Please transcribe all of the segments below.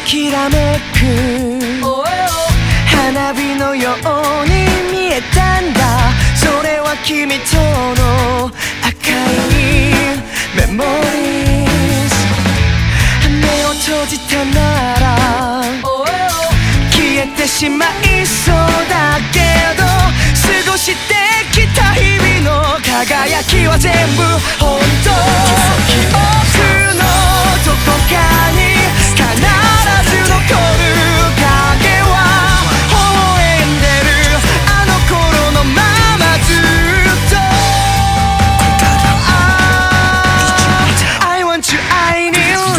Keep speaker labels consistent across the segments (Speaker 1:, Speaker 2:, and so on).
Speaker 1: きらめく花火のように見えたんだ。それは君との赤いメモリーズ。目を閉じたなら消えてしまいそうだけど、過ごしてきた日々の輝きは全部本当。記憶のどこかに必ず残る影は微笑んでるあの頃のままずっと。I want you, I need you。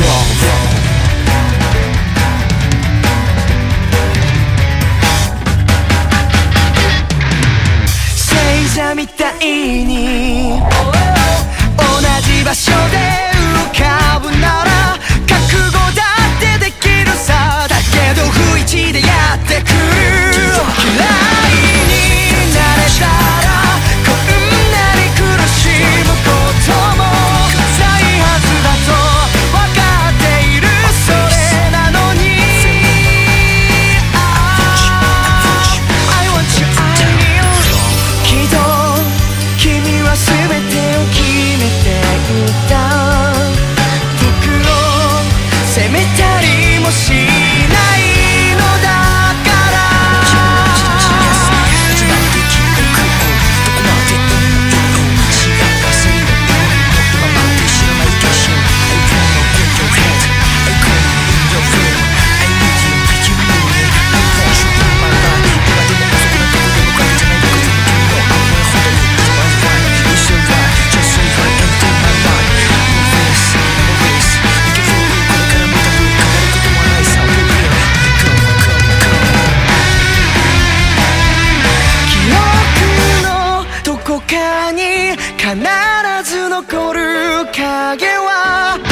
Speaker 1: 星座みたいに同じ場所で浮かぶなら覚悟だってできるさ。だけど不一致でやってくる。嫌いになれたらこんなに苦しむこともないはずだと分かっている。それなのに I want you, I need you。 きっと君は全てを決めていた。僕を責めたりもしないのだから。どこかに必ず残る影は